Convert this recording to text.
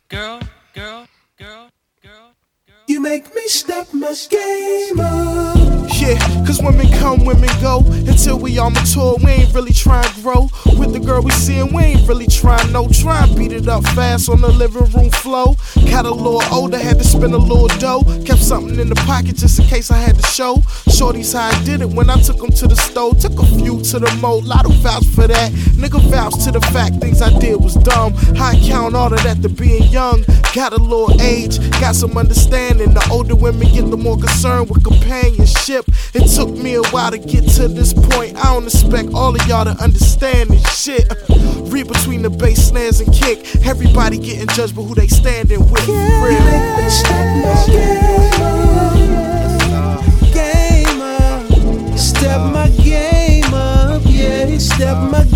girl, girl, girl, girl. You make me step my game up. Yeah, cause women come, women go. Until we all mature, we ain't really trying to grow. With the girl we seein', we ain't really trying, no. Try and beat it up fast on the living room floor. Got a little older, had to spend a little dough. Kept something in the pocket just in case I had to show. Shorty's how I did it when I took them to the store. Took a few to the moat, lotto vouch for that. Nigga vouch to the fact things I did was dumb. I count all of that to being young. Got a little age, got some understanding. The older women get, the more concerned with companionship. It took me a while to get to this point. I don't expect all of y'all to understand this shit. Read between the bass, snares, and kick. Everybody getting judged by who they standing with. You make me step my game up. Step my game up, yeah. Step my